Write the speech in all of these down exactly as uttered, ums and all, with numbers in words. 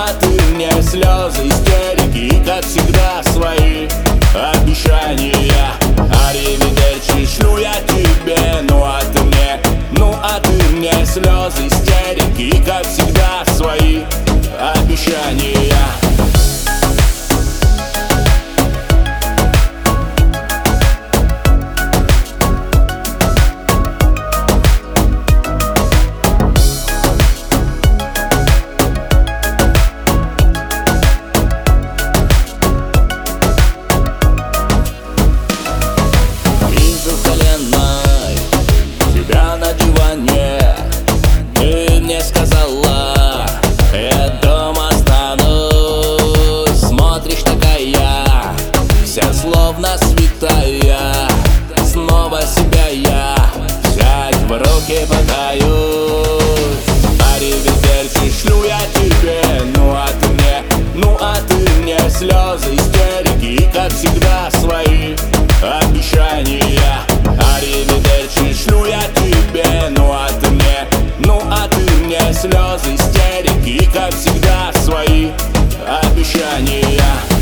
а ты мне слезы, истерики, как всегда свои обещания. Аривидерчи шлю я тебе, ну а ты мне, ну а ты мне слезы, истерики, как всегда свои обещания. Сказала, я дома останусь. Смотришь такая, вся словно святая. Снова себя я взять в руки пытаюсь. Аривидерчи шлю я тебе, ну а ты мне, ну а ты мне слезы, истерики, как всегда свои обещания. Аривидерчи шлю я тебе, ну а ты мне, ну а ты мне слезы, истерики, как всегда свои обещания.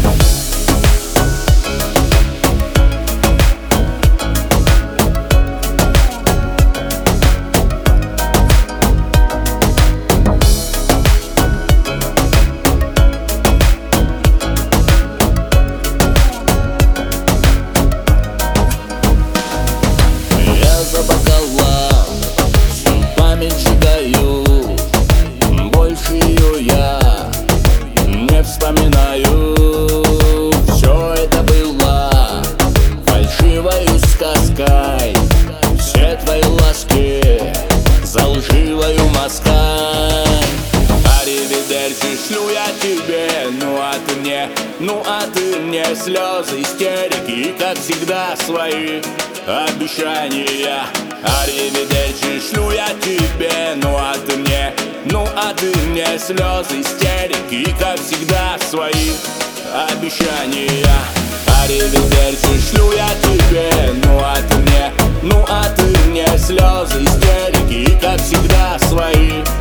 За бокалом всю память сжигаю, больше ее я не вспоминаю. Все это было фальшивою сказкой, все твои ласки за лживою маской. Аривидерчи шлю я тебе, ну а ты мне, ну а ты мне слезы, истерики, как всегда свои обещания. Аривидерчи шлю я тебе, ну а ты мне, ну а ты мне слезы, истерики, как всегда свои обещания. Аривидерчи шлю я тебе, ну а ты мне, ну а ты мне слезы, истерики, как всегда свои